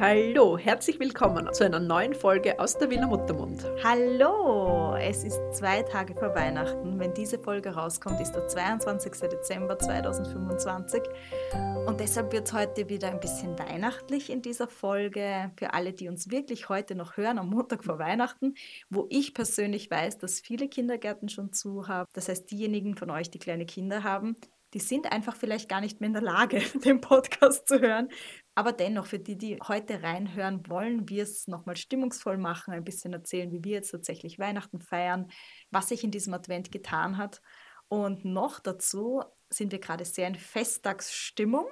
Hallo, herzlich willkommen zu einer neuen Folge aus der Wiener Muttermund. Hallo, es ist 2 Tage vor Weihnachten. Wenn diese Folge rauskommt, ist der 22. Dezember 2025. Und deshalb wird es heute wieder ein bisschen weihnachtlich in dieser Folge. Für alle, die uns wirklich heute noch hören, am Montag vor Weihnachten, wo ich persönlich weiß, dass viele Kindergärten schon zu haben. Das heißt, diejenigen von euch, die kleine Kinder haben, die sind einfach vielleicht gar nicht mehr in der Lage, den Podcast zu hören. Aber dennoch, für die, die heute reinhören, wollen wir es nochmal stimmungsvoll machen, ein bisschen erzählen, wie wir jetzt tatsächlich Weihnachten feiern, was sich in diesem Advent getan hat. Und noch dazu sind wir gerade sehr in Festtagsstimmung,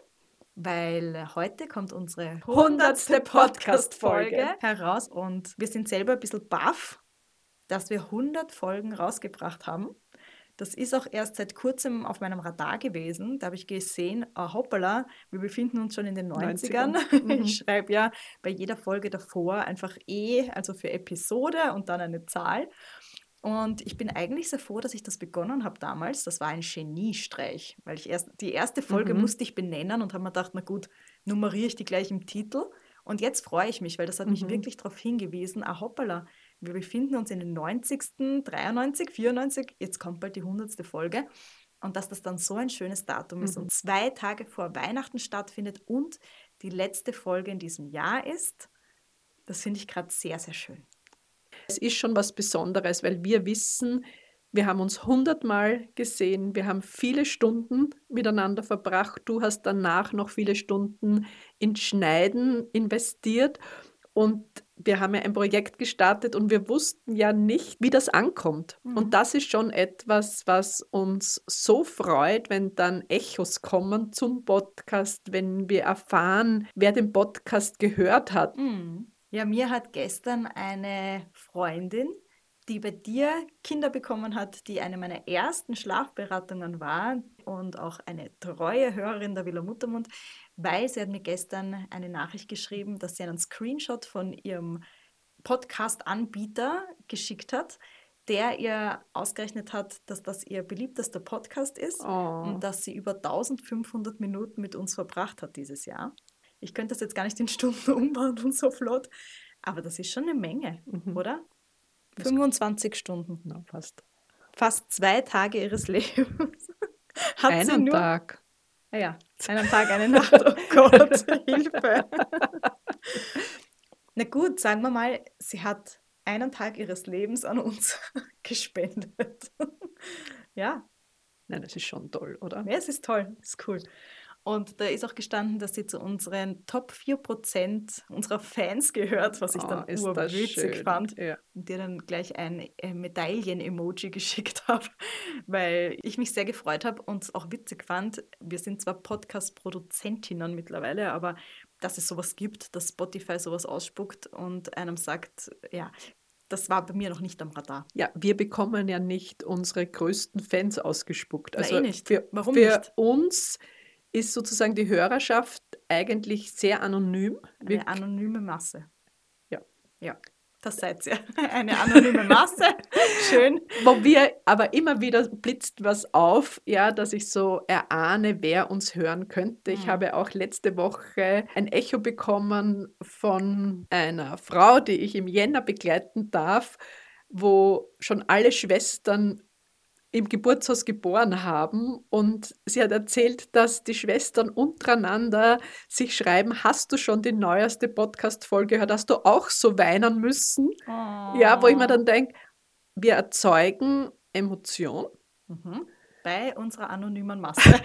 weil heute kommt unsere 100. Podcast-Folge heraus und wir sind selber ein bisschen baff, dass wir 100 Folgen rausgebracht haben. Das ist auch erst seit kurzem auf meinem Radar gewesen. Da habe ich gesehen, hoppala, wir befinden uns schon in den 90ern. Ich schreibe ja bei jeder Folge davor einfach also für Episode und dann eine Zahl. Und ich bin eigentlich sehr froh, dass ich das begonnen habe damals. Das war ein Geniestreich, weil die erste Folge musste ich benennen und habe mir gedacht, na gut, nummeriere ich die gleich im Titel. Und jetzt freue ich mich, weil das hat mich wirklich darauf hingewiesen, hoppala, wir befinden uns in den 90., 93, 94, jetzt kommt bald die 100. Folge. Und dass das dann so ein schönes Datum ist und 2 Tage vor Weihnachten stattfindet und die letzte Folge in diesem Jahr ist, das finde ich gerade sehr, sehr schön. Es ist schon was Besonderes, weil wir wissen, wir haben uns 100-mal gesehen, wir haben viele Stunden miteinander verbracht. Du hast danach noch viele Stunden ins Schneiden investiert und wir haben ja ein Projekt gestartet und wir wussten ja nicht, wie das ankommt. Und das ist schon etwas, was uns so freut, wenn dann Echos kommen zum Podcast, wenn wir erfahren, wer den Podcast gehört hat. Ja, mir hat gestern eine Freundin, die bei dir Kinder bekommen hat, die eine meiner ersten Schlafberatungen war und auch eine treue Hörerin der Villa Muttermund, weil sie hat mir gestern eine Nachricht geschrieben, dass sie einen Screenshot von ihrem Podcast-Anbieter geschickt hat, der ihr ausgerechnet hat, dass das ihr beliebtester Podcast ist und dass sie über 1500 Minuten mit uns verbracht hat dieses Jahr. Ich könnte das jetzt gar nicht in Stunden umwandeln, so flott, aber das ist schon eine Menge, oder? 25 Stunden. Na, fast. Fast 2 Tage ihres Lebens. Hat sie Einen nur... Tag. Ja, einen Tag, eine Nacht. Oh Gott, Hilfe. Na gut, sagen wir mal, sie hat einen Tag ihres Lebens an uns gespendet. Ja. Nein, das ist schon toll, oder? Ja, es ist toll, es ist cool. Und da ist auch gestanden, dass sie zu unseren Top 4% unserer Fans gehört, was ich dann ist das urwitzig schön. fand. Ja. Und dir dann gleich ein Medaillen-Emoji geschickt habe, weil ich mich sehr gefreut habe und es auch witzig fand. Wir sind zwar Podcast-Produzentinnen mittlerweile, aber dass es sowas gibt, dass Spotify sowas ausspuckt und einem sagt, ja, das war bei mir noch nicht am Radar. Ja, wir bekommen ja nicht unsere größten Fans ausgespuckt. Na, Also nicht. Warum für nicht? uns ist sozusagen die Hörerschaft eigentlich sehr anonym. Eine anonyme Masse. Ja. Ja, das seid ihr. Eine anonyme Masse. Schön. Wo wir aber immer wieder blitzt was auf, ja, dass ich so erahne, wer uns hören könnte. Ich habe auch letzte Woche ein Echo bekommen von einer Frau, die ich im Jänner begleiten darf, wo schon alle Schwestern im Geburtshaus geboren haben und sie hat erzählt, dass die Schwestern untereinander sich schreiben, hast du schon die neueste Podcast-Folge gehört, hast du auch so weinen müssen? Ja, wo ich mir dann denke, wir erzeugen Emotion. Bei unserer anonymen Masse.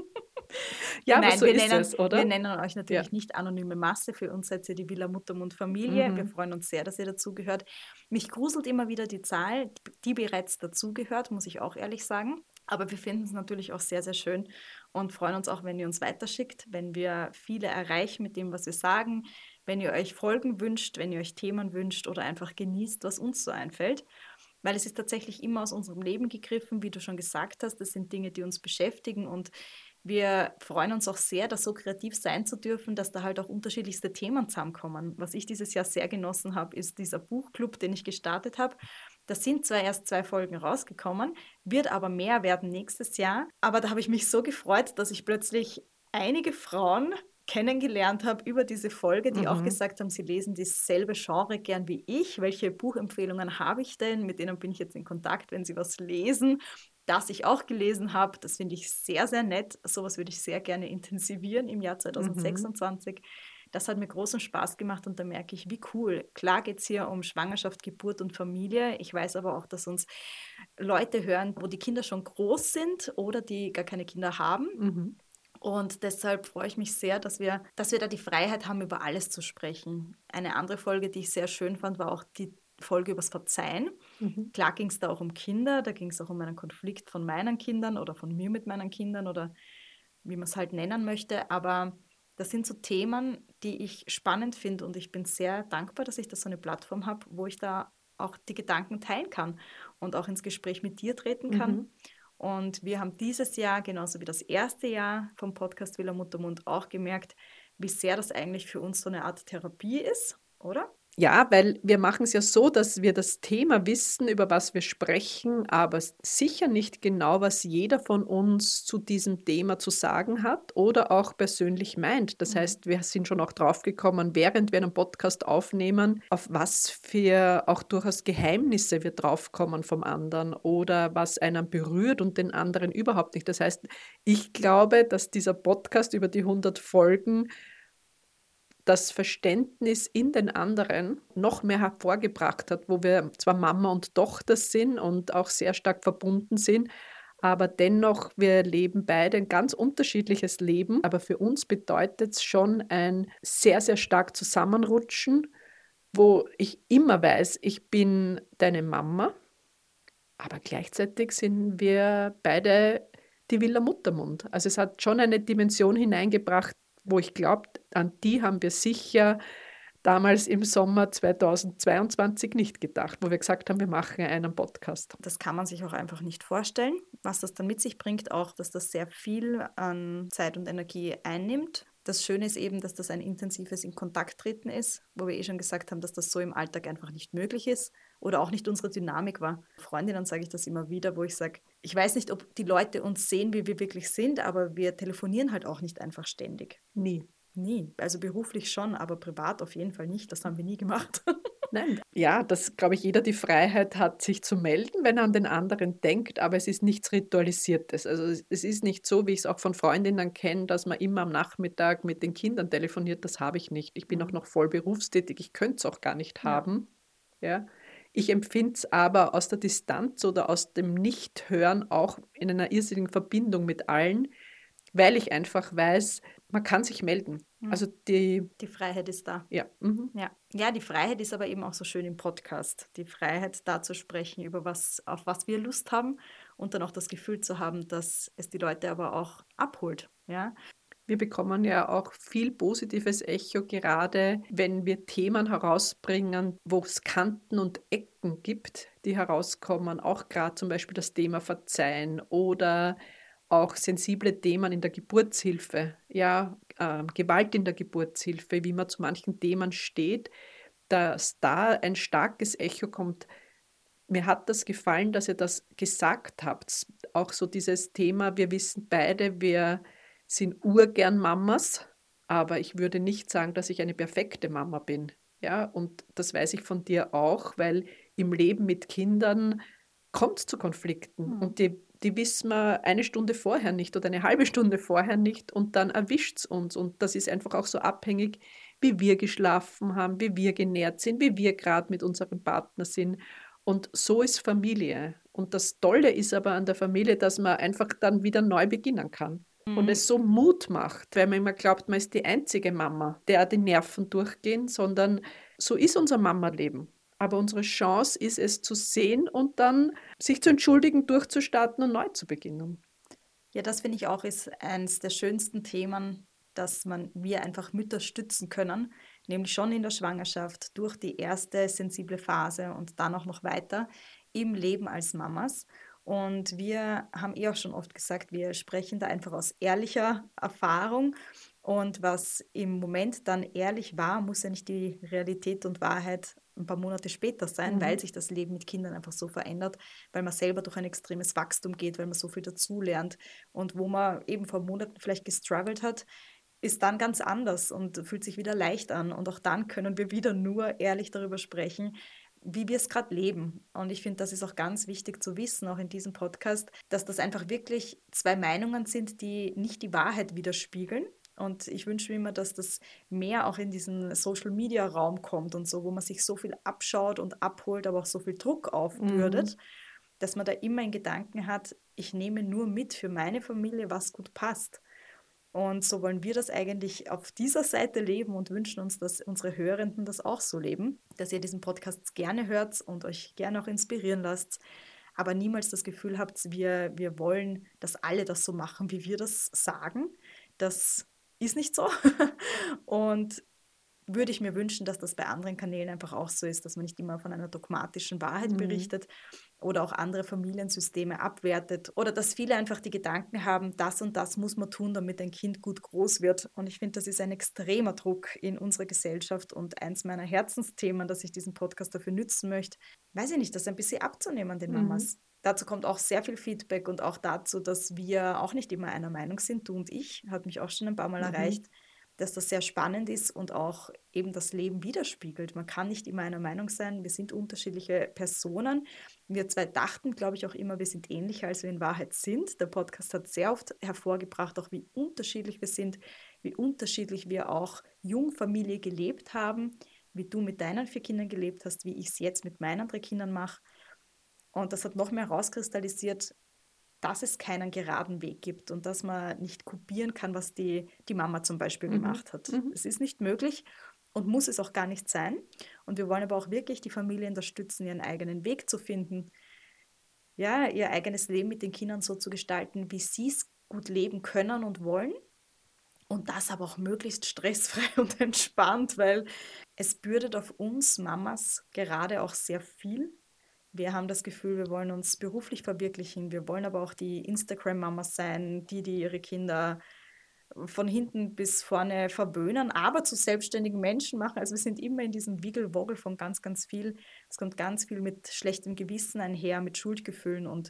Ja, aber Nein, so ist es, oder? wir nennen euch natürlich nicht anonyme Masse. Für uns seid ihr die Villa Muttermund Familie. Wir freuen uns sehr, dass ihr dazugehört. Mich gruselt immer wieder die Zahl, die bereits dazugehört, muss ich auch ehrlich sagen. Aber wir finden es natürlich auch sehr, sehr schön und freuen uns auch, wenn ihr uns weiterschickt, wenn wir viele erreichen mit dem, was wir sagen, wenn ihr euch Folgen wünscht, wenn ihr euch Themen wünscht oder einfach genießt, was uns so einfällt. Weil es ist tatsächlich immer aus unserem Leben gegriffen, wie du schon gesagt hast. Das sind Dinge, die uns beschäftigen und wir freuen uns auch sehr, da so kreativ sein zu dürfen, dass da halt auch unterschiedlichste Themen zusammenkommen. Was ich dieses Jahr sehr genossen habe, ist dieser Buchclub, den ich gestartet habe. Da sind zwar erst 2 Folgen rausgekommen, wird aber mehr werden nächstes Jahr. Aber da habe ich mich so gefreut, dass ich plötzlich einige Frauen kennengelernt habe über diese Folge, die auch Mhm. gesagt haben, sie lesen dasselbe Genre gern wie ich. Welche Buchempfehlungen habe ich denn? Mit denen bin ich jetzt in Kontakt, wenn sie was lesen, das ich auch gelesen habe. Das finde ich sehr, sehr nett. Sowas würde ich sehr gerne intensivieren im Jahr Mhm. 2026. Das hat mir großen Spaß gemacht und da merke ich, wie cool. Klar geht es hier um Schwangerschaft, Geburt und Familie. Ich weiß aber auch, dass uns Leute hören, wo die Kinder schon groß sind oder die gar keine Kinder haben. Mhm. Und deshalb freue ich mich sehr, dass wir da die Freiheit haben, über alles zu sprechen. Eine andere Folge, die ich sehr schön fand, war auch die Folge übers Verzeihen. Mhm. Klar ging es da auch um Kinder, da ging es auch um einen Konflikt von meinen Kindern oder von mir mit meinen Kindern oder wie man es halt nennen möchte. Aber das sind so Themen, die ich spannend finde und ich bin sehr dankbar, dass ich da so eine Plattform habe, wo ich da auch die Gedanken teilen kann und auch ins Gespräch mit dir treten kann. Mhm. Und wir haben dieses Jahr, genauso wie das erste Jahr vom Podcast Villa Muttermund, auch gemerkt, wie sehr das eigentlich für uns so eine Art Therapie ist, oder? Ja, weil wir machen es ja so, dass wir das Thema wissen, über was wir sprechen, aber sicher nicht genau, was jeder von uns zu diesem Thema zu sagen hat oder auch persönlich meint. Das Mhm. heißt, wir sind schon auch draufgekommen, während wir einen Podcast aufnehmen, auf was für auch durchaus Geheimnisse wir draufkommen vom anderen oder was einen berührt und den anderen überhaupt nicht. Das heißt, ich glaube, dass dieser Podcast über die 100 Folgen das Verständnis in den anderen noch mehr hervorgebracht hat, wo wir zwar Mama und Tochter sind und auch sehr stark verbunden sind, aber dennoch, wir leben beide ein ganz unterschiedliches Leben. Aber für uns bedeutet es schon ein sehr, sehr stark Zusammenrutschen, wo ich immer weiß, ich bin deine Mama, aber gleichzeitig sind wir beide die Villa Muttermund. Also es hat schon eine Dimension hineingebracht, wo ich glaube, an die haben wir sicher damals im Sommer 2022 nicht gedacht, wo wir gesagt haben, wir machen einen Podcast. Das kann man sich auch einfach nicht vorstellen, was das dann mit sich bringt, auch dass das sehr viel an Zeit und Energie einnimmt. Das Schöne ist eben, dass das ein intensives in Kontakt treten ist, wo wir eh schon gesagt haben, dass das so im Alltag einfach nicht möglich ist oder auch nicht unsere Dynamik war. Freundinnen sage ich das immer wieder, wo ich sage, ich weiß nicht, ob die Leute uns sehen, wie wir wirklich sind, aber wir telefonieren halt auch nicht einfach ständig. Nie. Nie. Also beruflich schon, aber privat auf jeden Fall nicht. Das haben wir nie gemacht. Nein, ja, dass, glaube ich, jeder die Freiheit hat, sich zu melden, wenn er an den anderen denkt, aber es ist nichts Ritualisiertes. Also es ist nicht so, wie ich es auch von Freundinnen kenne, dass man immer am Nachmittag mit den Kindern telefoniert. Das habe ich nicht. Ich bin auch Mhm. noch voll berufstätig. Ich könnte es auch gar nicht Ja. haben. Ja. Ich empfinde es aber aus der Distanz oder aus dem Nichthören auch in einer irrsinnigen Verbindung mit allen, weil ich einfach weiß, man kann sich melden. Mhm. Also die, Die Freiheit ist da. ja, mhm, Ja. Ja, die Freiheit ist aber eben auch so schön im Podcast. Die Freiheit, da zu sprechen, über was, auf was wir Lust haben und dann auch das Gefühl zu haben, dass es die Leute aber auch abholt. Ja. wir bekommen ja auch viel positives Echo, gerade wenn wir Themen herausbringen, wo es Kanten und Ecken gibt, die herauskommen. Auch gerade zum Beispiel das Thema Verzeihen oder auch sensible Themen in der Geburtshilfe, ja, Gewalt in der Geburtshilfe, wie man zu manchen Themen steht, dass da ein starkes Echo kommt. Mir hat das gefallen, dass ihr das gesagt habt. Auch so dieses Thema, wir wissen beide, wir sind urgern Mamas, aber ich würde nicht sagen, dass ich eine perfekte Mama bin. Ja, und das weiß ich von dir auch, weil im Leben mit Kindern kommt es zu Konflikten Mhm. und die wissen wir eine Stunde vorher nicht oder eine halbe Stunde vorher nicht und dann erwischt es uns. Und das ist einfach auch so abhängig, wie wir geschlafen haben, wie wir genährt sind, wie wir gerade mit unserem Partner sind. Und so ist Familie. Und das Tolle ist aber an der Familie, dass man einfach dann wieder neu beginnen kann. Und Mhm. es so Mut macht, weil man immer glaubt, man ist die einzige Mama, der die Nerven durchgehen, sondern so ist unser Mama-Leben. Aber unsere Chance ist es zu sehen und dann sich zu entschuldigen, durchzustarten und neu zu beginnen. Ja, das finde ich auch ist eines der schönsten Themen, dass wir einfach Mütter stützen können, nämlich schon in der Schwangerschaft, durch die erste sensible Phase und dann auch noch weiter im Leben als Mamas. Und wir haben eh auch schon oft gesagt, wir sprechen da einfach aus ehrlicher Erfahrung. Und was im Moment dann ehrlich war, muss ja nicht die Realität und Wahrheit ein paar Monate später sein, weil Mhm. sich das Leben mit Kindern einfach so verändert, weil man selber durch ein extremes Wachstum geht, weil man so viel dazulernt und wo man eben vor Monaten vielleicht gestruggelt hat, ist dann ganz anders und fühlt sich wieder leicht an. Und auch dann können wir wieder nur ehrlich darüber sprechen, wie wir es gerade leben. Und ich finde, das ist auch ganz wichtig zu wissen, auch in diesem Podcast, dass das einfach wirklich zwei Meinungen sind, die nicht die Wahrheit widerspiegeln. Und ich wünsche mir immer, dass das mehr auch in diesen Social-Media-Raum kommt und so, wo man sich so viel abschaut und abholt, aber auch so viel Druck aufbürdet, dass man da immer in Gedanken hat, ich nehme nur mit für meine Familie, was gut passt. Und so wollen wir das eigentlich auf dieser Seite leben und wünschen uns, dass unsere Hörenden das auch so leben, dass ihr diesen Podcast gerne hört und euch gerne auch inspirieren lasst, aber niemals das Gefühl habt, wir wollen, dass alle das so machen, wie wir das sagen. Das ist nicht so. Und würde ich mir wünschen, dass das bei anderen Kanälen einfach auch so ist, dass man nicht immer von einer dogmatischen Wahrheit berichtet oder auch andere Familiensysteme abwertet oder dass viele einfach die Gedanken haben, das und das muss man tun, damit ein Kind gut groß wird. Und ich finde, das ist ein extremer Druck in unserer Gesellschaft und eins meiner Herzensthemen, dass ich diesen Podcast dafür nützen möchte, weiß ich nicht, das ein bisschen abzunehmen den Mamas. Dazu kommt auch sehr viel Feedback und auch dazu, dass wir auch nicht immer einer Meinung sind, du und ich, hat mich auch schon ein paar Mal erreicht, dass das sehr spannend ist und auch eben das Leben widerspiegelt. Man kann nicht immer einer Meinung sein. Wir sind unterschiedliche Personen. Wir zwei dachten, glaube ich, auch immer, wir sind ähnlicher, als wir in Wahrheit sind. Der Podcast hat sehr oft hervorgebracht, auch wie unterschiedlich wir sind, wie unterschiedlich wir auch Jungfamilie gelebt haben, wie du mit deinen 4 Kindern gelebt hast, wie ich es jetzt mit meinen 3 Kindern mache. Und das hat noch mehr rauskristallisiert, dass es keinen geraden Weg gibt und dass man nicht kopieren kann, was die Mama zum Beispiel gemacht hat. Es ist nicht möglich und muss es auch gar nicht sein. Und wir wollen aber auch wirklich die Familie unterstützen, ihren eigenen Weg zu finden, ja, ihr eigenes Leben mit den Kindern so zu gestalten, wie sie es gut leben können und wollen. Und das aber auch möglichst stressfrei und entspannt, weil es bürdet auf uns Mamas gerade auch sehr viel. Wir haben das Gefühl, wir wollen uns beruflich verwirklichen. Wir wollen aber auch die Instagram-Mamas sein, die ihre Kinder von hinten bis vorne verwöhnen, aber zu selbstständigen Menschen machen. Also wir sind immer in diesem Wiggelwoggel von ganz, ganz viel. Es kommt ganz viel mit schlechtem Gewissen einher, mit Schuldgefühlen. Und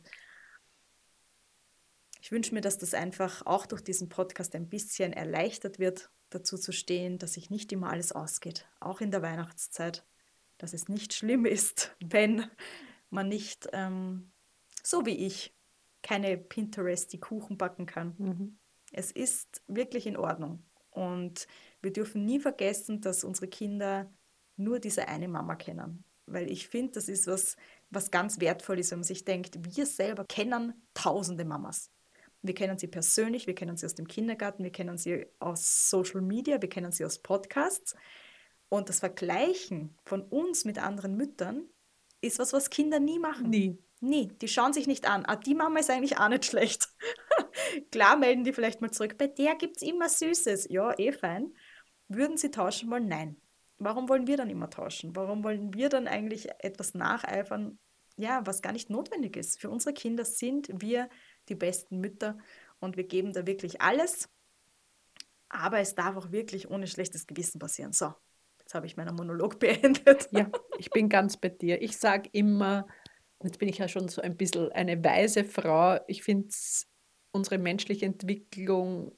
ich wünsche mir, dass das einfach auch durch diesen Podcast ein bisschen erleichtert wird, dazu zu stehen, dass sich nicht immer alles ausgeht, auch in der Weihnachtszeit, dass es nicht schlimm ist, wenn man nicht, so wie ich, keine Pinterest, die Kuchen backen kann. Es ist wirklich in Ordnung. Und wir dürfen nie vergessen, dass unsere Kinder nur diese eine Mama kennen. Weil ich finde, das ist was ganz wertvoll ist, wenn man sich denkt, wir selber kennen tausende Mamas. Wir kennen sie persönlich, wir kennen sie aus dem Kindergarten, wir kennen sie aus Social Media, wir kennen sie aus Podcasts. Und das Vergleichen von uns mit anderen Müttern ist was Kinder nie machen. Nie. Nie. Die schauen sich nicht an. Ah, die Mama ist eigentlich auch nicht schlecht. Klar melden die vielleicht mal zurück. Bei der gibt es immer Süßes. Ja, eh fein. Würden sie tauschen wollen? Nein. Warum wollen wir dann immer tauschen? Warum wollen wir dann eigentlich etwas nacheifern, ja, was gar nicht notwendig ist? Für unsere Kinder sind wir die besten Mütter und wir geben da wirklich alles. Aber es darf auch wirklich ohne schlechtes Gewissen passieren. So, jetzt habe ich meinen Monolog beendet. Ja, ich bin ganz bei dir. Ich sage immer, jetzt bin ich ja schon so ein bisschen eine weise Frau, ich finde, unsere menschliche Entwicklung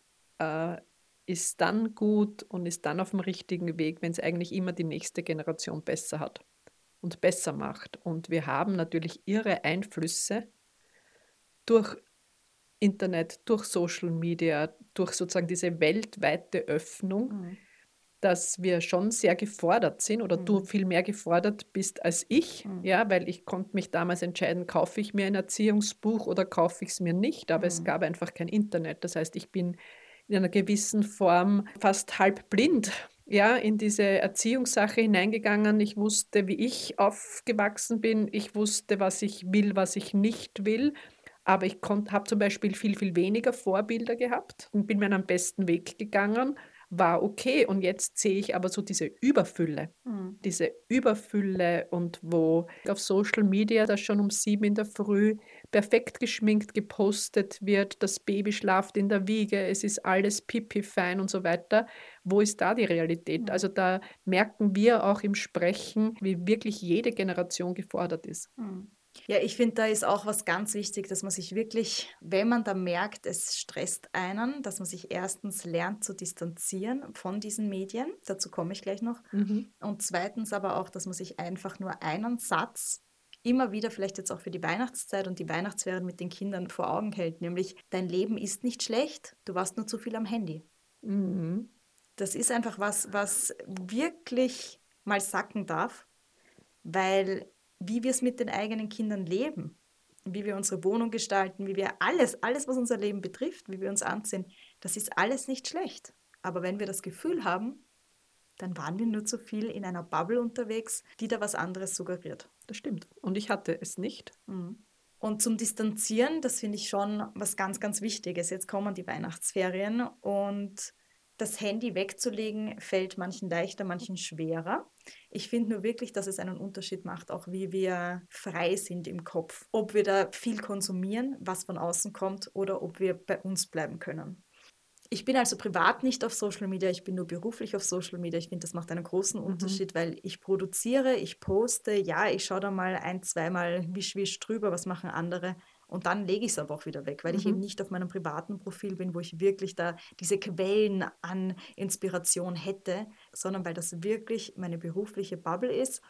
ist dann gut und ist dann auf dem richtigen Weg, wenn es eigentlich immer die nächste Generation besser hat und besser macht. Und wir haben natürlich irre Einflüsse durch Internet, durch Social Media, durch sozusagen diese weltweite Öffnung, dass wir schon sehr gefordert sind oder du viel mehr gefordert bist als ich, ja, weil ich konnte mich damals entscheiden, kaufe ich mir ein Erziehungsbuch oder kaufe ich es mir nicht, aber es gab einfach kein Internet. Das heißt, ich bin in einer gewissen Form fast halb blind, ja, in diese Erziehungssache hineingegangen. Ich wusste, wie ich aufgewachsen bin. Ich wusste, was ich will, was ich nicht will. Aber ich habe zum Beispiel viel, viel weniger Vorbilder gehabt und bin meinen besten Weg gegangen, war okay. Und jetzt sehe ich aber so diese Überfülle und wo auf Social Media das schon um 7 in der Früh perfekt geschminkt gepostet wird, das Baby schlaft in der Wiege, es ist alles pipi-fein und so weiter. Wo ist da die Realität? Also da merken wir auch im Sprechen, wie wirklich jede Generation gefordert ist. Ja, ich finde, da ist auch was ganz wichtig, dass man sich wirklich, wenn man da merkt, es stresst einen, dass man sich erstens lernt zu distanzieren von diesen Medien. Dazu komme ich gleich noch. Mhm. Und zweitens aber auch, dass man sich einfach nur einen Satz immer wieder, vielleicht jetzt auch für die Weihnachtszeit und die Weihnachtsferien mit den Kindern vor Augen hält, nämlich dein Leben ist nicht schlecht, du warst nur zu viel am Handy. Mhm. Das ist einfach was, was wirklich mal sacken darf, weil wie wir es mit den eigenen Kindern leben, wie wir unsere Wohnung gestalten, wie wir alles, was unser Leben betrifft, wie wir uns anziehen, das ist alles nicht schlecht. Aber wenn wir das Gefühl haben, dann waren wir nur zu viel in einer Bubble unterwegs, die da was anderes suggeriert. Das stimmt. Und ich hatte es nicht. Mhm. Und zum Distanzieren, das finde ich schon was ganz, ganz Wichtiges. Jetzt kommen die Weihnachtsferien und das Handy wegzulegen fällt manchen leichter, manchen schwerer. Ich finde nur wirklich, dass es einen Unterschied macht, auch wie wir frei sind im Kopf. Ob wir da viel konsumieren, was von außen kommt, oder ob wir bei uns bleiben können. Ich bin also privat nicht auf Social Media, ich bin nur beruflich auf Social Media. Ich finde, das macht einen großen Mhm. Unterschied, weil ich produziere, ich poste, ja, ich schaue da mal ein, zweimal wisch drüber, was machen andere. Und dann lege ich es aber auch wieder weg, weil ich eben Mhm. nicht auf meinem privaten Profil bin, wo ich wirklich da diese Quellen an Inspiration hätte, sondern weil das wirklich meine berufliche Bubble ist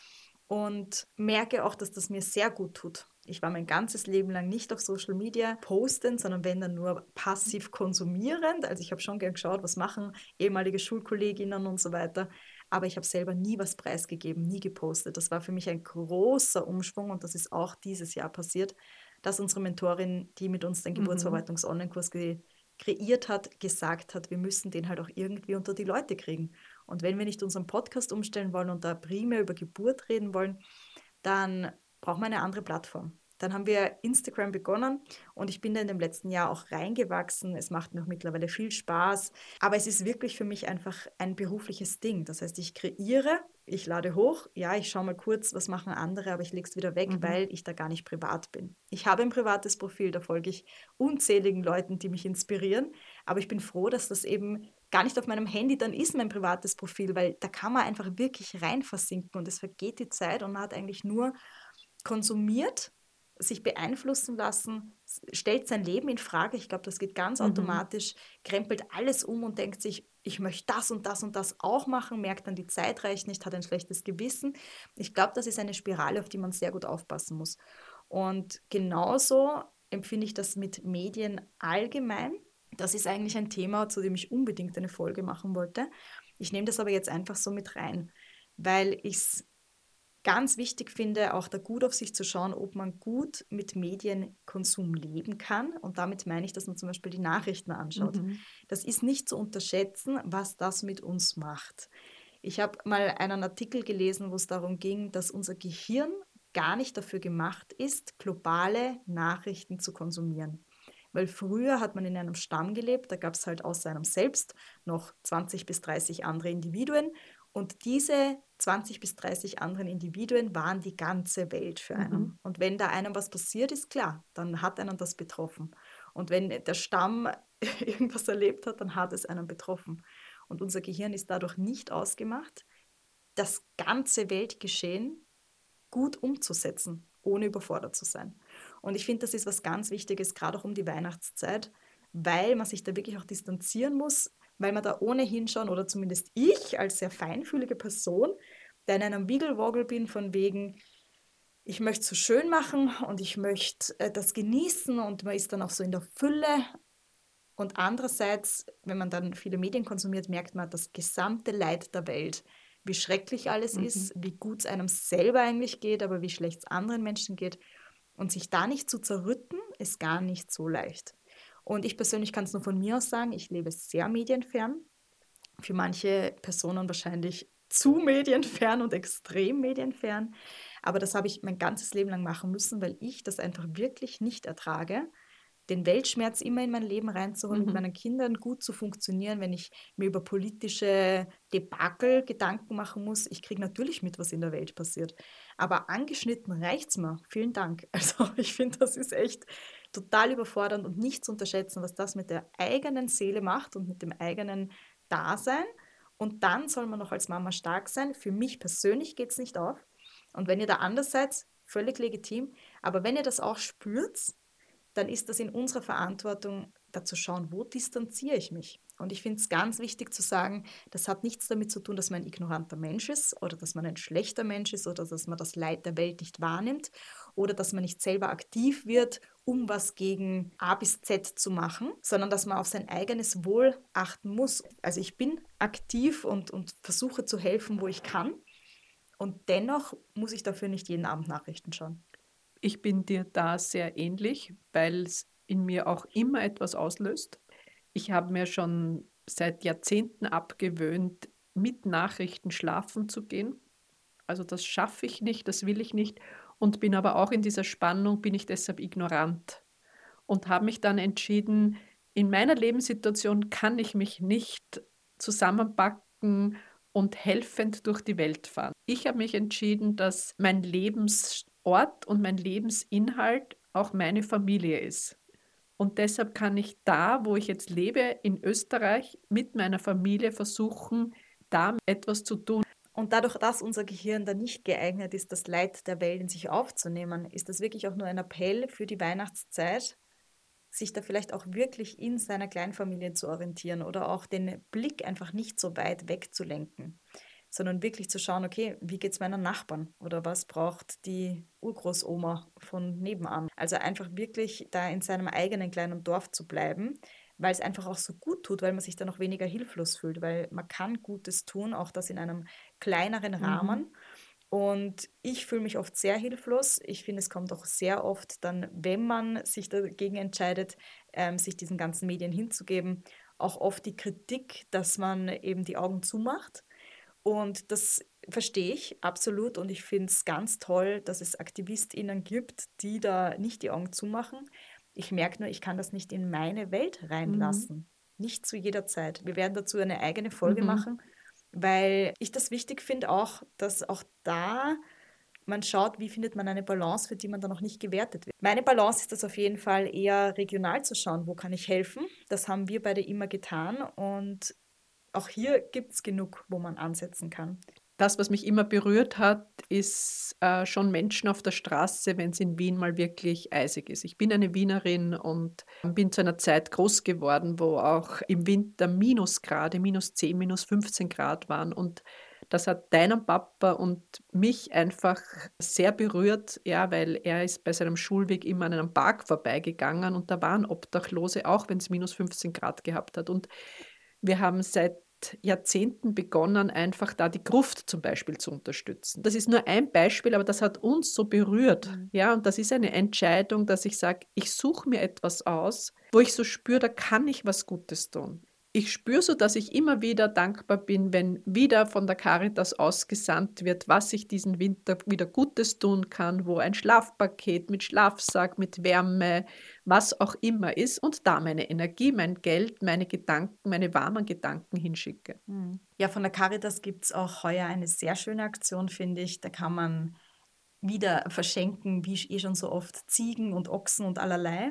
und merke auch, dass das mir sehr gut tut. Ich war mein ganzes Leben lang nicht auf Social Media postend, sondern wenn dann nur passiv konsumierend. Also ich habe schon gern geschaut, was machen ehemalige Schulkolleginnen und so weiter. Aber ich habe selber nie was preisgegeben, nie gepostet. Das war für mich ein großer Umschwung und das ist auch dieses Jahr passiert, dass unsere Mentorin, die mit uns den Mhm. Geburtsverwaltungs-Online-Kurs kreiert hat, gesagt hat, wir müssen den halt auch irgendwie unter die Leute kriegen. Und wenn wir nicht unseren Podcast umstellen wollen und da primär über Geburt reden wollen, dann brauchen wir eine andere Plattform. Dann haben wir Instagram begonnen und ich bin da in dem letzten Jahr auch reingewachsen. Es macht mir auch mittlerweile viel Spaß, aber es ist wirklich für mich einfach ein berufliches Ding. Das heißt, ich kreiere, ich lade hoch, ja, ich schaue mal kurz, was machen andere, aber ich lege es wieder weg, Mhm. weil ich da gar nicht privat bin. Ich habe ein privates Profil, da folge ich unzähligen Leuten, die mich inspirieren, aber ich bin froh, dass das eben gar nicht auf meinem Handy dann ist, mein privates Profil, weil da kann man einfach wirklich rein versinken und es vergeht die Zeit und man hat eigentlich nur konsumiert, sich beeinflussen lassen, stellt sein Leben in Frage. Ich glaube, das geht ganz Mhm. automatisch, krempelt alles um und denkt sich, ich möchte das und das und das auch machen, merkt dann, die Zeit reicht nicht, hat ein schlechtes Gewissen. Ich glaube, das ist eine Spirale, auf die man sehr gut aufpassen muss. Und genauso empfinde ich das mit Medien allgemein. Das ist eigentlich ein Thema, zu dem ich unbedingt eine Folge machen wollte. Ich nehme das aber jetzt einfach so mit rein, weil ich es ganz wichtig finde, auch da gut auf sich zu schauen, ob man gut mit Medienkonsum leben kann. Und damit meine ich, dass man zum Beispiel die Nachrichten anschaut. Mhm. Das ist nicht zu unterschätzen, was das mit uns macht. Ich habe mal einen Artikel gelesen, wo es darum ging, dass unser Gehirn gar nicht dafür gemacht ist, globale Nachrichten zu konsumieren. Weil früher hat man in einem Stamm gelebt, da gab es halt außer einem selbst noch 20 bis 30 andere Individuen und diese 20 bis 30 anderen Individuen waren die ganze Welt für Mhm. einen. Und wenn da einem was passiert ist, klar, dann hat einen das betroffen. Und wenn der Stamm irgendwas erlebt hat, dann hat es einen betroffen. Und unser Gehirn ist dadurch nicht ausgemacht, das ganze Weltgeschehen gut umzusetzen, ohne überfordert zu sein. Und ich finde, das ist was ganz Wichtiges, gerade auch um die Weihnachtszeit, weil man sich da wirklich auch distanzieren muss, weil man da ohnehin schon, oder zumindest ich als sehr feinfühlige Person, da in einem Wiggle-Woggle bin von wegen, ich möchte es so schön machen und ich möchte das genießen und man ist dann auch so in der Fülle. Und andererseits, wenn man dann viele Medien konsumiert, merkt man das gesamte Leid der Welt, wie schrecklich alles Mhm. ist, wie gut es einem selber eigentlich geht, aber wie schlecht es anderen Menschen geht. Und sich da nicht zu zerrütten, ist gar nicht so leicht. Und ich persönlich kann es nur von mir aus sagen, ich lebe sehr medienfern. Für manche Personen wahrscheinlich zu medienfern und extrem medienfern. Aber das habe ich mein ganzes Leben lang machen müssen, weil ich das einfach wirklich nicht ertrage, den Weltschmerz immer in mein Leben reinzuholen, mit Mhm. meinen Kindern gut zu funktionieren, wenn ich mir über politische Debakel Gedanken machen muss. Ich kriege natürlich mit, was in der Welt passiert. Aber angeschnitten reicht's mir. Vielen Dank. Also ich finde, das ist echt total überfordernd und nicht zu unterschätzen, was das mit der eigenen Seele macht und mit dem eigenen Dasein. Und dann soll man noch als Mama stark sein. Für mich persönlich geht es nicht auf. Und wenn ihr da anders seid, völlig legitim. Aber wenn ihr das auch spürt, dann ist das in unserer Verantwortung, da zu schauen, wo distanziere ich mich. Und ich finde es ganz wichtig zu sagen, das hat nichts damit zu tun, dass man ein ignoranter Mensch ist oder dass man ein schlechter Mensch ist oder dass man das Leid der Welt nicht wahrnimmt oder dass man nicht selber aktiv wird, um was gegen A bis Z zu machen, sondern dass man auf sein eigenes Wohl achten muss. Also ich bin aktiv und versuche zu helfen, wo ich kann. Und dennoch muss ich dafür nicht jeden Abend Nachrichten schauen. Ich bin dir da sehr ähnlich, weil es in mir auch immer etwas auslöst. Ich habe mir schon seit Jahrzehnten abgewöhnt, mit Nachrichten schlafen zu gehen. Also das schaffe ich nicht, das will ich nicht und bin aber auch in dieser Spannung, bin ich deshalb ignorant und habe mich dann entschieden, in meiner Lebenssituation kann ich mich nicht zusammenpacken und helfend durch die Welt fahren. Ich habe mich entschieden, dass mein Lebensort und mein Lebensinhalt auch meine Familie ist. Und deshalb kann ich da, wo ich jetzt lebe, in Österreich, mit meiner Familie versuchen, da etwas zu tun. Und dadurch, dass unser Gehirn da nicht geeignet ist, das Leid der Welt in sich aufzunehmen, ist das wirklich auch nur ein Appell für die Weihnachtszeit, sich da vielleicht auch wirklich in seiner Kleinfamilie zu orientieren oder auch den Blick einfach nicht so weit wegzulenken, sondern wirklich zu schauen, okay, wie geht es meinen Nachbarn oder was braucht die Urgroßoma von nebenan? Also einfach wirklich da in seinem eigenen kleinen Dorf zu bleiben, weil es einfach auch so gut tut, weil man sich dann auch weniger hilflos fühlt, weil man kann Gutes tun, auch das in einem kleineren Mhm. Rahmen. Und ich fühle mich oft sehr hilflos. Ich finde, es kommt auch sehr oft dann, wenn man sich dagegen entscheidet, sich diesen ganzen Medien hinzugeben, auch oft die Kritik, dass man eben die Augen zumacht. Und das verstehe ich absolut. Und ich finde es ganz toll, dass es AktivistInnen gibt, die da nicht die Augen zumachen. Ich merke nur, ich kann das nicht in meine Welt Mhm. reinlassen. Nicht zu jeder Zeit. Wir werden dazu eine eigene Folge Mhm. machen, weil ich das wichtig finde auch, dass auch da man schaut, wie findet man eine Balance, für die man dann auch nicht gewertet wird. Meine Balance ist das auf jeden Fall eher regional zu schauen, wo kann ich helfen. Das haben wir beide immer getan und auch hier gibt es genug, wo man ansetzen kann. Das, was mich immer berührt hat, ist schon Menschen auf der Straße, wenn es in Wien mal wirklich eisig ist. Ich bin eine Wienerin und bin zu einer Zeit groß geworden, wo auch im Winter Minusgrade, -10, -15 Grad waren. Und das hat deinen Papa und mich einfach sehr berührt, ja, weil er ist bei seinem Schulweg immer an einem Park vorbeigegangen und da waren Obdachlose, auch wenn es -15 Grad gehabt hat. Und wir haben seit Jahrzehnten begonnen, einfach da die Gruft zum Beispiel zu unterstützen. Das ist nur ein Beispiel, aber das hat uns so berührt. Mhm. Ja, und das ist eine Entscheidung, dass ich sage, ich suche mir etwas aus, wo ich so spüre, da kann ich was Gutes tun. Ich spüre so, dass ich immer wieder dankbar bin, wenn wieder von der Caritas ausgesandt wird, was ich diesen Winter wieder Gutes tun kann, wo ein Schlafpaket mit Schlafsack, mit Wärme, was auch immer ist und da meine Energie, mein Geld, meine Gedanken, meine warmen Gedanken hinschicke. Mhm. Ja, von der Caritas gibt es auch heuer eine sehr schöne Aktion, finde ich. Da kann man wieder verschenken, wie eh schon so oft, Ziegen und Ochsen und allerlei.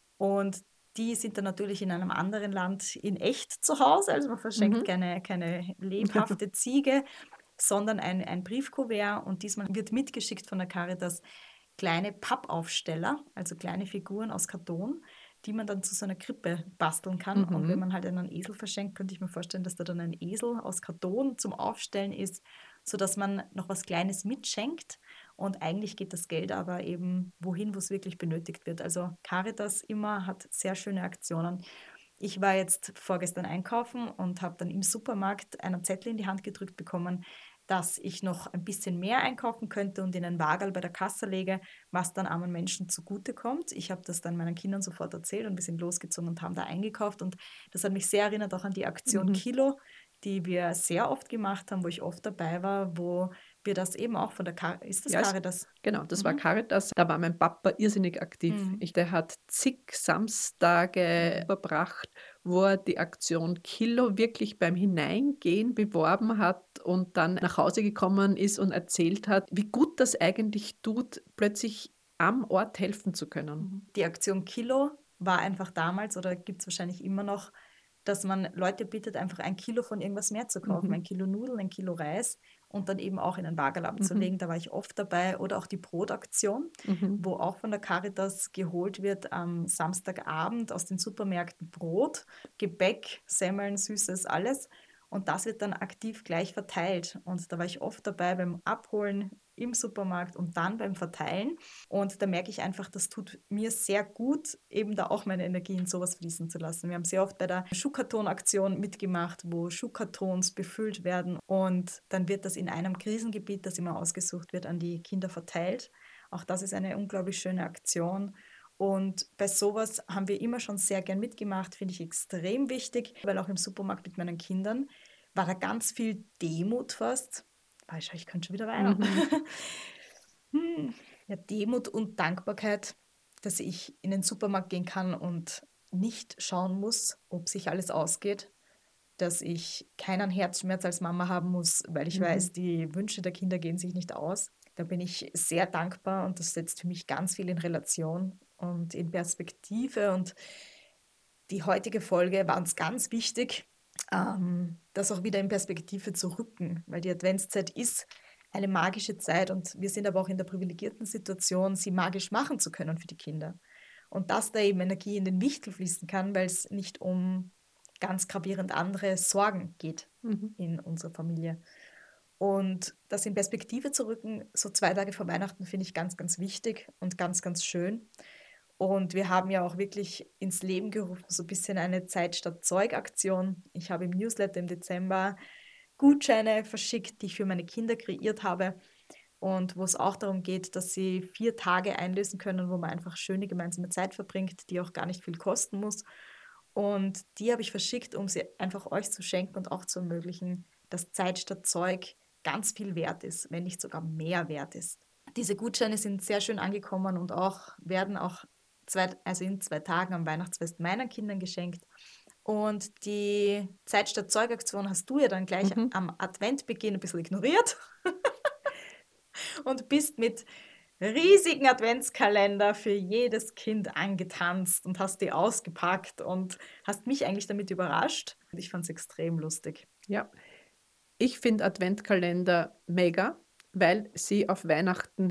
Und die sind dann natürlich in einem anderen Land in echt zu Hause. Also man verschenkt Mhm. keine lebhafte Ziege, sondern ein Briefkuvert. Und diesmal wird mitgeschickt von der Caritas kleine Pappaufsteller, also kleine Figuren aus Karton, die man dann zu so einer Krippe basteln kann. Und wenn Mhm. man halt einen Esel verschenkt, könnte ich mir vorstellen, dass da dann ein Esel aus Karton zum Aufstellen ist, sodass man noch was Kleines mitschenkt. Und eigentlich geht das Geld aber eben wohin, wo es wirklich benötigt wird. Also Caritas immer hat sehr schöne Aktionen. Ich war jetzt vorgestern einkaufen und habe dann im Supermarkt einen Zettel in die Hand gedrückt bekommen, dass ich noch ein bisschen mehr einkaufen könnte und in ein Wagerl bei der Kasse lege, was dann armen Menschen zugutekommt. Ich habe das dann meinen Kindern sofort erzählt und wir sind losgezogen und haben da eingekauft. Und das hat mich sehr erinnert auch an die Aktion Mhm. Kilo, die wir sehr oft gemacht haben, wo ich oft dabei war, wo wir das eben auch von der ist das Ja, Caritas? genau, das war Mhm. Caritas. Da war mein Papa irrsinnig aktiv. Mhm. Der hat zig Samstage Mhm. verbracht, wo er die Aktion Kilo wirklich beim Hineingehen beworben hat und dann nach Hause gekommen ist und erzählt hat, wie gut das eigentlich tut, plötzlich am Ort helfen zu können. Mhm. Die Aktion Kilo war einfach damals oder gibt es wahrscheinlich immer noch, dass man Leute bittet, einfach 1 Kilo von irgendwas mehr zu kaufen. Mhm. 1 Kilo Nudeln, 1 Kilo Reis. und dann eben auch in ein Wagel abzulegen. Da war ich oft dabei. Oder auch die Brotaktion, wo auch von der Caritas geholt wird am Samstagabend aus den Supermärkten Brot, Gebäck, Semmeln, Süßes, alles. Und das wird dann aktiv gleich verteilt. Und da war ich oft dabei beim Abholen im Supermarkt und dann beim Verteilen. Und da merke ich einfach, das tut mir sehr gut, eben da auch meine Energie in sowas fließen zu lassen. Wir haben sehr oft bei der Schuhkarton-Aktion mitgemacht, wo Schuhkartons befüllt werden und dann wird das in einem Krisengebiet, das immer ausgesucht wird, an die Kinder verteilt. Auch das ist eine unglaublich schöne Aktion. Und bei sowas haben wir immer schon sehr gern mitgemacht, finde ich extrem wichtig, weil auch im Supermarkt mit meinen Kindern war da ganz viel Demut fast. Ich könnte schon wieder weinen. Ja, Demut und Dankbarkeit, dass ich in den Supermarkt gehen kann und nicht schauen muss, ob sich alles ausgeht, dass ich keinen Herzschmerz als Mama haben muss, weil ich weiß, die Wünsche der Kinder gehen sich nicht aus. Da bin ich sehr dankbar und das setzt für mich ganz viel in Relation und in Perspektive. Und die heutige Folge war uns ganz wichtig, das auch wieder in Perspektive zu rücken, weil die Adventszeit ist eine magische Zeit und wir sind aber auch in der privilegierten Situation, sie magisch machen zu können für die Kinder. Und dass da eben Energie in den Wichtel fließen kann, weil es nicht um ganz gravierend andere Sorgen geht in unserer Familie. Und das in Perspektive zu rücken, so 2 Tage vor Weihnachten, finde ich ganz, ganz wichtig und ganz, ganz schön. Und wir haben ja auch wirklich ins Leben gerufen, so ein bisschen eine Zeit statt Zeug-Aktion. Ich habe im Newsletter im Dezember Gutscheine verschickt, die ich für meine Kinder kreiert habe und wo es auch darum geht, dass sie 4 Tage einlösen können, wo man einfach schöne gemeinsame Zeit verbringt, die auch gar nicht viel kosten muss. Und die habe ich verschickt, um sie einfach euch zu schenken und auch zu ermöglichen, dass Zeit statt Zeug ganz viel wert ist, wenn nicht sogar mehr wert ist. Diese Gutscheine sind sehr schön angekommen und werden auch in 2 Tagen am Weihnachtsfest meinen Kindern geschenkt. Und die Zeit statt Zeug-Aktion hast du ja dann gleich am Adventbeginn ein bisschen ignoriert und bist mit riesigen Adventskalender für jedes Kind angetanzt und hast die ausgepackt und hast mich eigentlich damit überrascht. Und ich fand es extrem lustig. Ja, ich finde Adventkalender mega, weil sie auf Weihnachten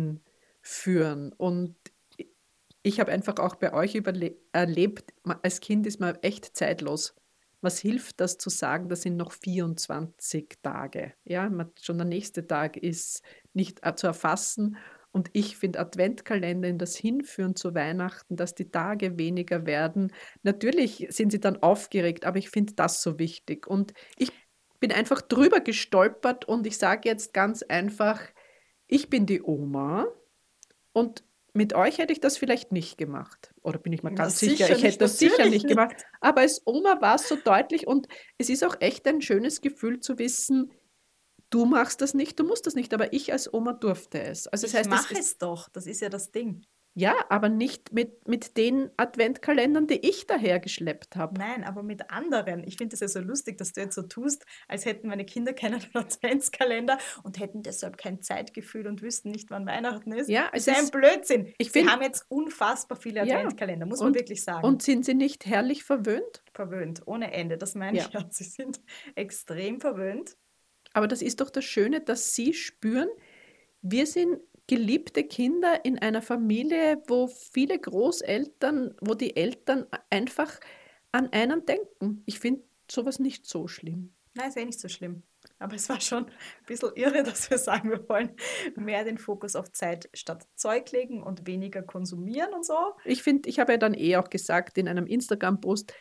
hinführen. Und ich habe einfach auch bei euch erlebt, als Kind ist man echt zeitlos. Was hilft das zu sagen, das sind noch 24 Tage? Ja, schon der nächste Tag ist nicht zu erfassen. Und ich finde Adventkalender in das Hinführen zu Weihnachten, dass die Tage weniger werden. Natürlich sind sie dann aufgeregt, aber ich finde das so wichtig. Und ich bin einfach drüber gestolpert und ich sage jetzt ganz einfach, ich bin die Oma und mit euch hätte ich das vielleicht nicht gemacht. Oder bin ich mir Ja, ganz sicher, sicher ich hätte nicht, das sicher natürlich nicht gemacht. nicht. Aber als Oma war es so deutlich und es ist auch echt ein schönes Gefühl zu wissen, du machst das nicht, du musst das nicht, aber ich als Oma durfte es. Also das Ich heißt, es mache ist, es doch, das ist ja das Ding. ja, aber nicht mit den Adventkalendern, die ich dahergeschleppt habe. Nein, aber mit anderen. Ich finde es ja so lustig, dass du jetzt so tust, als hätten meine Kinder keinen Adventskalender und hätten deshalb kein Zeitgefühl und wüssten nicht, wann Weihnachten ist. Ja, Das es ist ja ein ist, Blödsinn. ich Sie finde, haben jetzt unfassbar viele ja, Adventskalender, muss man und, wirklich sagen. und sind sie nicht herrlich verwöhnt? Verwöhnt, ohne Ende. Das meine Ja. ich ja. Sie sind extrem verwöhnt. Aber das ist doch das Schöne, dass sie spüren, wir sind geliebte Kinder in einer Familie, wo viele Großeltern, wo die Eltern einfach an einen denken. Ich finde sowas nicht so schlimm. Nein, ist eh nicht so schlimm. Aber es war schon ein bisschen irre, dass wir sagen, wir wollen mehr den Fokus auf Zeit statt Zeug legen und weniger konsumieren und so. Ich finde, ich habe ja dann auch gesagt in einem Instagram-Post,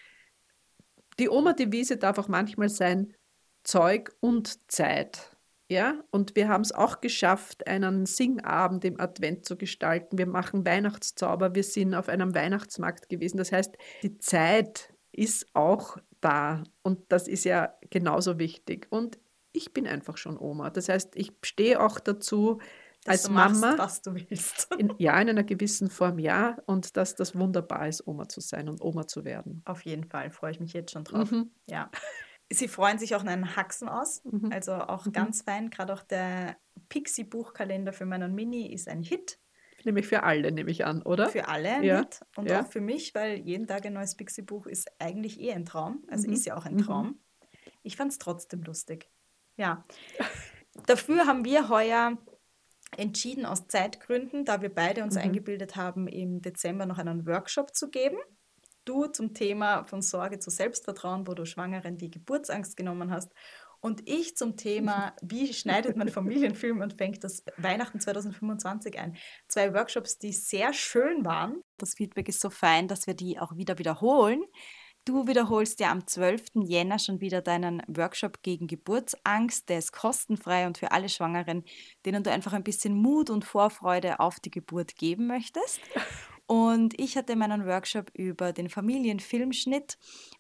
die Oma-Devise darf auch manchmal sein, Zeug und Zeit. Ja, und wir haben es auch geschafft, einen Singabend im Advent zu gestalten. Wir machen Weihnachtszauber, wir sind auf einem Weihnachtsmarkt gewesen. Das heißt, die Zeit ist auch da und das ist ja genauso wichtig. Und ich bin einfach schon Oma. Das heißt, ich stehe auch dazu Dass du als machst, Mama, was du willst. ja, in einer gewissen Form ja, und dass das wunderbar ist, Oma zu sein und Oma zu werden. Auf jeden Fall, freue ich mich jetzt schon drauf. Mhm. Ja. Sie freuen sich auch einen Haxen aus, Mhm. also auch Mhm. ganz fein. Gerade auch der Pixie-Buchkalender für meinen Mini ist ein Hit. Nämlich für alle, nehme ich an, oder? Für alle ein Ja, Hit und ja. auch für mich, weil jeden Tag ein neues Pixie-Buch ist eigentlich eh ein Traum. Also Mhm. ist ja auch ein Mhm. Traum. Ich fand es trotzdem lustig. Ja, Dafür haben wir heuer entschieden, aus Zeitgründen, da wir beide uns Mhm. eingebildet haben, im Dezember noch einen Workshop zu geben. Du zum Thema von Sorge zu Selbstvertrauen, wo du Schwangeren die Geburtsangst genommen hast. Und ich zum Thema, wie schneidet man Familienfilm und fängt das Weihnachten 2025 ein. 2 Workshops, die sehr schön waren. Das Feedback ist so fein, dass wir die auch wieder wiederholen. Du wiederholst ja am 12. Jänner schon wieder deinen Workshop gegen Geburtsangst. Der ist kostenfrei und für alle Schwangeren, denen du einfach ein bisschen Mut und Vorfreude auf die Geburt geben möchtest. Und ich hatte meinen Workshop über den Familienfilmschnitt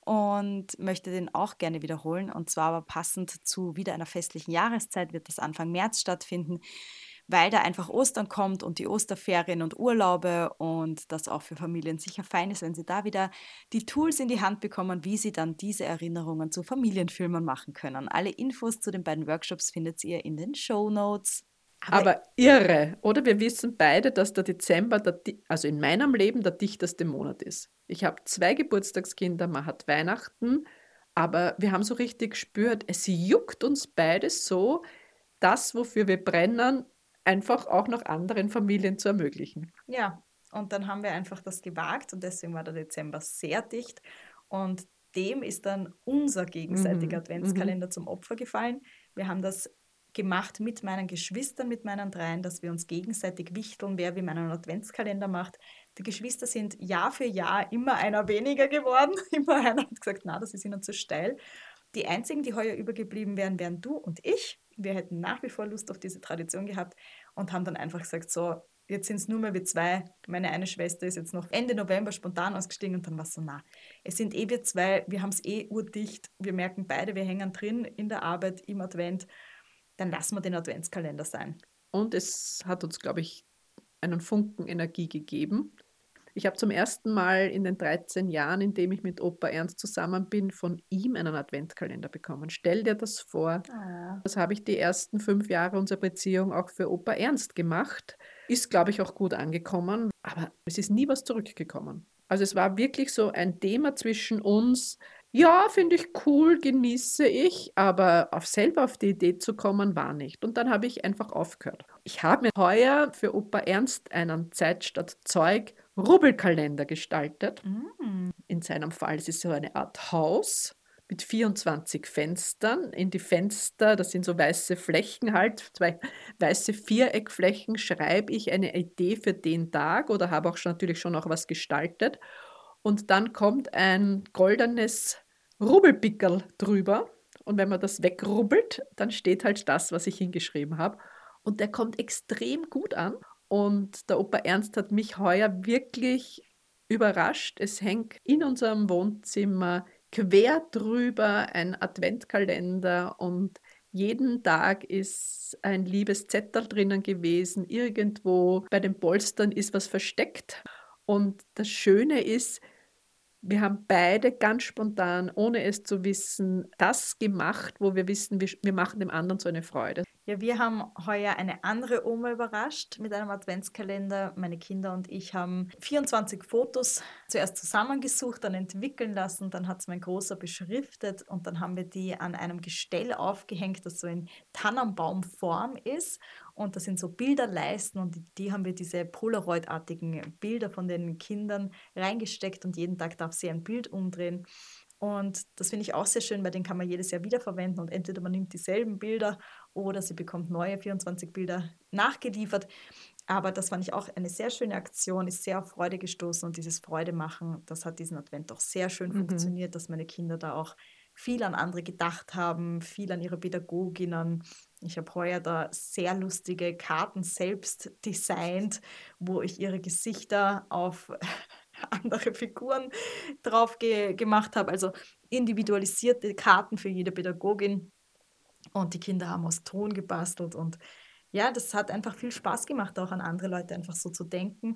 und möchte den auch gerne wiederholen. Und zwar aber passend zu wieder einer festlichen Jahreszeit wird das Anfang März stattfinden, weil da einfach Ostern kommt und die Osterferien und Urlaube und das auch für Familien sicher fein ist, wenn sie da wieder die Tools in die Hand bekommen, wie sie dann diese Erinnerungen zu Familienfilmen machen können. Alle Infos zu den beiden Workshops findet ihr in den Shownotes. Aber irre, oder? Wir wissen beide, dass der Dezember, also in meinem Leben, der dichteste Monat ist. Ich habe 2 Geburtstagskinder, man hat Weihnachten, aber wir haben so richtig gespürt, es juckt uns beide so, das, wofür wir brennen, einfach auch noch anderen Familien zu ermöglichen. Ja, und dann haben wir einfach das gewagt und deswegen war der Dezember sehr dicht und dem ist dann unser gegenseitiger Mhm, mhm. Adventskalender zum Opfer gefallen. Wir haben das gemacht mit meinen Geschwistern, mit meinen dreien, dass wir uns gegenseitig wichteln, wer wie meinen Adventskalender macht. Die Geschwister sind Jahr für Jahr immer einer weniger geworden. Immer einer hat gesagt, na, das ist ihnen zu steil. Die einzigen, die heuer übergeblieben wären, wären du und ich. Wir hätten nach wie vor Lust auf diese Tradition gehabt und haben dann einfach gesagt, so, jetzt sind es nur mehr wir 2. Meine eine Schwester ist jetzt noch Ende November spontan ausgestiegen und dann war es so, na, es sind eh wir 2, wir haben es eh urdicht, wir merken beide, wir hängen drin in der Arbeit im Advent, dann lassen wir den Adventskalender sein. Und es hat uns, glaube ich, einen Funken Energie gegeben. Ich habe zum ersten Mal in den 13 Jahren, in dem ich mit Opa Ernst zusammen bin, von ihm einen Adventskalender bekommen. Stell dir das vor. Oh. Das habe ich die ersten 5 Jahre unserer Beziehung auch für Opa Ernst gemacht. Ist, glaube ich, auch gut angekommen, aber es ist nie was zurückgekommen. Also es war wirklich so ein Thema zwischen uns. Ja, finde ich cool, genieße ich, aber selber auf die Idee zu kommen, war nicht. Und dann habe ich einfach aufgehört. Ich habe mir heuer für Opa Ernst einen Zeit statt Zeug Rubbelkalender gestaltet. Mm. In seinem Fall ist es so eine Art Haus mit 24 Fenstern. In die Fenster, das sind so weiße Flächen halt, 2 weiße Viereckflächen, schreibe ich eine Idee für den Tag oder habe auch schon natürlich schon auch was gestaltet. Und dann kommt ein goldenes Rubbelpickerl drüber. Und wenn man das wegrubbelt, dann steht halt das, was ich hingeschrieben habe. Und der kommt extrem gut an. Und der Opa Ernst hat mich heuer wirklich überrascht. Es hängt in unserem Wohnzimmer quer drüber ein Adventkalender und jeden Tag ist ein liebes Zettel drinnen gewesen. Irgendwo bei den Polstern ist was versteckt. Und das Schöne ist, wir haben beide ganz spontan, ohne es zu wissen, das gemacht, wo wir wissen, wir machen dem anderen so eine Freude. Ja, wir haben heuer eine andere Oma überrascht mit einem Adventskalender. Meine Kinder und ich haben 24 Fotos zuerst zusammengesucht, dann entwickeln lassen, dann hat es mein Großer beschriftet und dann haben wir die an einem Gestell aufgehängt, das so in Tannenbaumform ist und das sind so Bilderleisten und die haben wir diese Polaroid-artigen Bilder von den Kindern reingesteckt und jeden Tag darf sie ein Bild umdrehen. Und das finde ich auch sehr schön, weil den kann man jedes Jahr wiederverwenden und entweder man nimmt dieselben Bilder oder sie bekommt neue 24 Bilder nachgeliefert. Aber das fand ich auch eine sehr schöne Aktion, ist sehr auf Freude gestoßen und dieses Freude machen, das hat diesen Advent auch sehr schön Mhm. funktioniert, dass meine Kinder da auch viel an andere gedacht haben, viel an ihre Pädagoginnen. Ich habe heuer da sehr lustige Karten selbst designt, wo ich ihre Gesichter auf andere Figuren drauf gemacht habe. Also individualisierte Karten für jede Pädagogin. Und die Kinder haben aus Ton gebastelt. Und ja, das hat einfach viel Spaß gemacht, auch an andere Leute einfach so zu denken.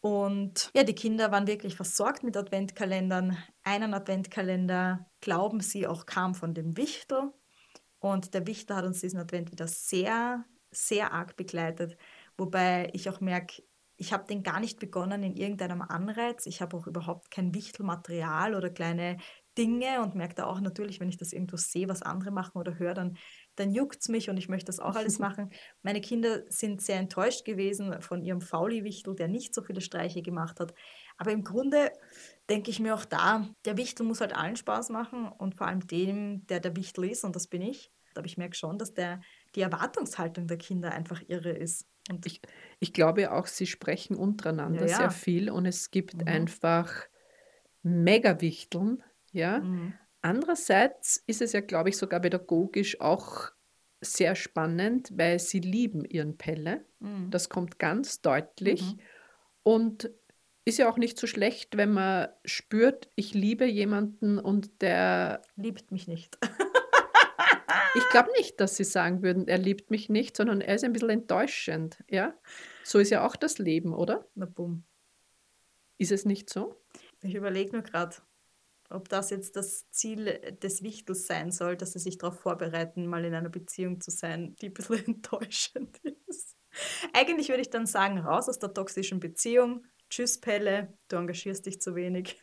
Und ja, die Kinder waren wirklich versorgt mit Adventkalendern. Einen Adventkalender, glauben sie, auch kam von dem Wichtel. Und der Wichtel hat uns diesen Advent wieder sehr, sehr arg begleitet. Wobei ich auch merke, ich habe den gar nicht begonnen in irgendeinem Anreiz. Ich habe auch überhaupt kein Wichtelmaterial oder kleine Dinge und merke da auch natürlich, wenn ich das irgendwo sehe, was andere machen oder höre, dann juckt es mich und ich möchte das auch alles machen. Meine Kinder sind sehr enttäuscht gewesen von ihrem Fauli-Wichtel, der nicht so viele Streiche gemacht hat. Aber im Grunde denke ich mir auch da, der Wichtel muss halt allen Spaß machen und vor allem dem, der der Wichtel ist, und das bin ich. Aber ich merke schon, dass die Erwartungshaltung der Kinder einfach irre ist. Und Ich ich glaube auch, sie sprechen ja, untereinander sehr ja. viel und es gibt Mhm. einfach Megawichteln, ja. Mhm. Andererseits ist es ja, glaube ich, sogar pädagogisch auch sehr spannend, weil sie lieben ihren Pelle. Mhm. Das kommt ganz deutlich Mhm. und ist ja auch nicht so schlecht, wenn man spürt, ich liebe jemanden und der Liebt mich nicht. ich glaube nicht, dass sie sagen würden, er liebt mich nicht, sondern er ist ein bisschen enttäuschend, ja? So ist ja auch das Leben, oder? Na bumm. Ist es nicht so? Ich überlege nur gerade, ob das jetzt das Ziel des Wichtels sein soll, dass sie sich darauf vorbereiten, mal in einer Beziehung zu sein, die ein bisschen enttäuschend ist. Eigentlich würde ich dann sagen, raus aus der toxischen Beziehung. Tschüss, Pelle, du engagierst dich zu wenig.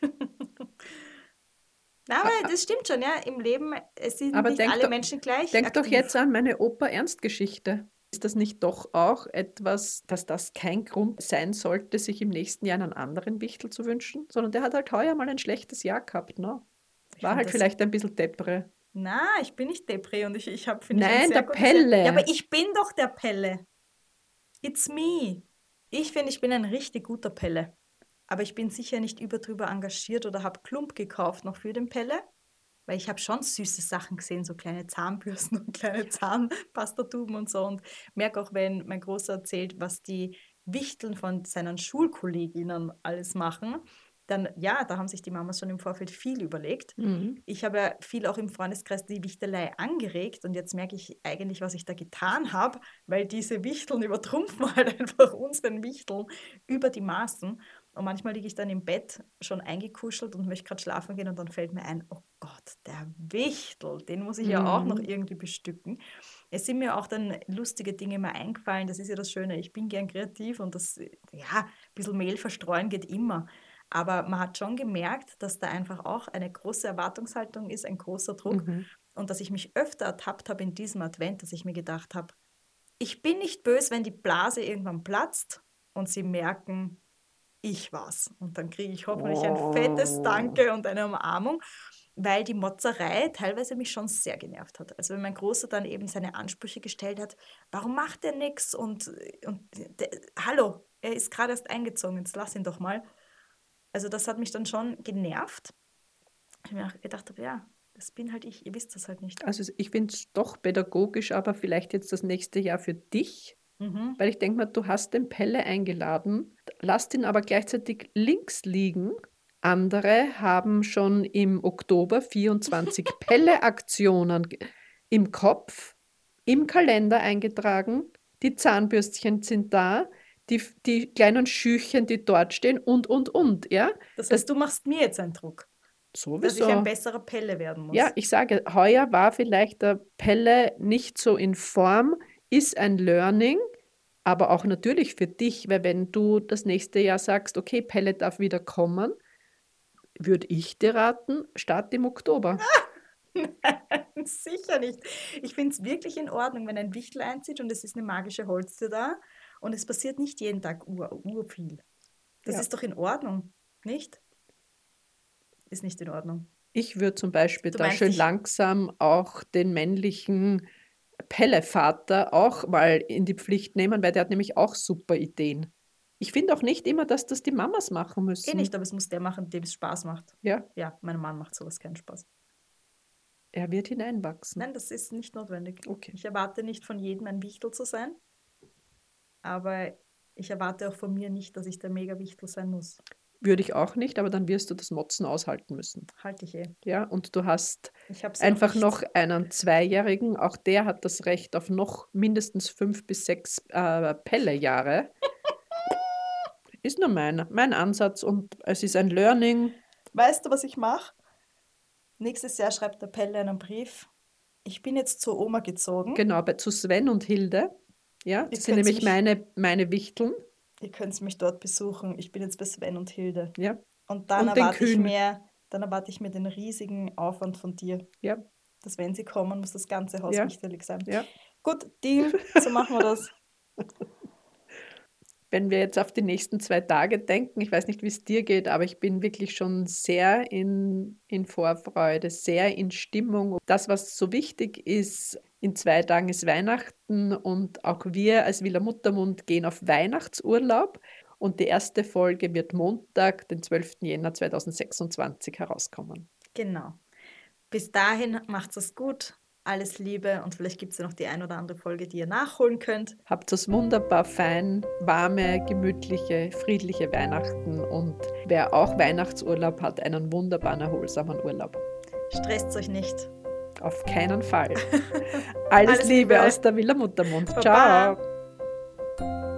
Na, A aber a das stimmt schon, ja. Im Leben, es sind aber nicht alle Menschen gleich denk doch jetzt aktiv. an meine Opa-Ernst-Geschichte. Ist das nicht doch auch etwas, dass das kein Grund sein sollte, sich im nächsten Jahr einen anderen Wichtel zu wünschen? Sondern der hat halt heuer mal ein schlechtes Jahr gehabt, ne? Ich War finde halt das. vielleicht ein bisschen deppre. Na, ich bin nicht Depri und ich habe, finde ich, ein Nein, der sehr gutes Jahr. Ja, aber Pelle! ich bin doch der Pelle. It's me. Ich finde, ich bin ein richtig guter Pelle. Aber ich bin sicher nicht überdrüber engagiert oder habe Klump gekauft noch für den Pelle. Weil ich habe schon süße Sachen gesehen, so kleine Zahnbürsten und kleine Zahnpastatuben und so. Und merke auch, wenn mein Großer erzählt, was die Wichteln von seinen Schulkolleginnen alles machen, dann ja, da haben sich die Mamas schon im Vorfeld viel überlegt. Mhm. Ich habe ja viel auch im Freundeskreis die Wichtelei angeregt und jetzt merke ich eigentlich, was ich da getan habe, weil diese Wichteln übertrumpfen halt einfach unseren Wichteln über die Maßen. Und manchmal liege ich dann im Bett schon eingekuschelt und möchte gerade schlafen gehen und dann fällt mir ein, oh Gott, der Wichtel, den muss ich ja auch noch Mhm. irgendwie bestücken. Es sind mir auch dann lustige Dinge mal eingefallen, das ist ja das Schöne, ich bin gern kreativ und das, ja, ein bisschen Mehl verstreuen geht immer. Aber man hat schon gemerkt, dass da einfach auch eine große Erwartungshaltung ist, ein großer Druck Mhm. und dass ich mich öfter ertappt habe in diesem Advent, dass ich mir gedacht habe, ich bin nicht böse, wenn die Blase irgendwann platzt und sie merken, ich war's. Und dann kriege ich hoffentlich ein fettes Oh. Danke und eine Umarmung, weil die Motzerei teilweise mich schon sehr genervt hat. Also wenn mein Großer dann eben seine Ansprüche gestellt hat, warum macht er nichts? Und hallo, er ist gerade erst eingezogen, jetzt lass ihn doch mal. Also das hat mich dann schon genervt. Ich mir auch gedacht habe, ja, das bin halt ich, ihr wisst das halt nicht. Also, ich finde es doch pädagogisch, aber vielleicht jetzt das nächste Jahr für dich, Mhm. weil ich denke mal, du hast den Pelle eingeladen, lasst ihn aber gleichzeitig links liegen. Andere haben schon im Oktober 24 Pelle-Aktionen im Kopf, im Kalender eingetragen. Die Zahnbürstchen sind da, die kleinen Schüchchen, die dort stehen und, ja. Das Das heißt, du machst mir jetzt einen Druck, dass ich ein sowieso. besserer Pelle werden Ja, muss. ich sage, heuer war vielleicht der Pelle nicht so in Form, ist ein Learning, aber auch natürlich für dich, weil wenn du das nächste Jahr sagst, okay, Pelle darf wieder kommen, würde ich dir raten, start im Oktober. Nein, sicher nicht. Ich finde es wirklich in Ordnung, wenn ein Wichtel einzieht und es ist eine magische Holztür da und es passiert nicht jeden Tag viel. Das Ja. ist doch in Ordnung, nicht? Ist nicht in Ordnung. Ich würde zum Beispiel Du da meinst, schön ich. langsam auch den männlichen Pelle-Vater auch mal in die Pflicht nehmen, weil der hat nämlich auch super Ideen. Ich finde auch nicht immer, dass das die Mamas machen Eh nicht, müssen. aber es muss der machen, dem es Spaß macht. Ja, Ja, meinem Mann macht sowas keinen Spaß. er wird hineinwachsen. Nein, das ist nicht notwendig. Okay. Ich erwarte nicht von jedem ein Wichtel zu sein, aber ich erwarte auch von mir nicht, dass ich der Mega-Wichtel sein muss. Würde ich auch nicht, aber dann wirst du das Motzen aushalten müssen. Halte ich eh. Ja, und du hast Ich habe es ja noch einfach noch nicht. einen Zweijährigen, auch der hat das Recht auf noch mindestens 5 bis 6 Pelle-Jahre. Ist nur mein Ansatz und es ist ein Learning. Weißt du, was ich mache? Nächstes Jahr schreibt der Pelle einen Brief. Ich bin jetzt zur Oma gezogen. Genau, zu Sven und Hilde. Ja, Ihr das sind könnt nämlich mich, meine Wichteln. ihr könnt mich dort besuchen. Ich bin jetzt bei Sven und Hilde. Ja, Und dann und den erwarte ich Kühn. mir dann erwarte ich mir den riesigen Aufwand von dir. Ja, Dass wenn sie kommen, muss das ganze Haus Ja. lichterlich sein. ja. Gut, Deal, so machen wir das. Wenn wir jetzt auf die nächsten 2 Tage denken, ich weiß nicht, wie es dir geht, aber ich bin wirklich schon sehr in Vorfreude, sehr in Stimmung. Das, was so wichtig ist, in 2 Tagen ist Weihnachten und auch wir als Villa Muttermund gehen auf Weihnachtsurlaub und die erste Folge wird Montag, den 12. Jänner 2026 herauskommen. Genau. Bis dahin macht's es gut. Alles Liebe und vielleicht gibt es ja noch die ein oder andere Folge, die ihr nachholen könnt. Habt es wunderbar fein, warme, gemütliche, friedliche Weihnachten und wer auch Weihnachtsurlaub hat, einen wunderbaren, erholsamen Urlaub. Stresst euch nicht. Auf keinen Fall. Alles Alles Liebe Liebe. aus der Villa Muttermund. Baba. Ciao.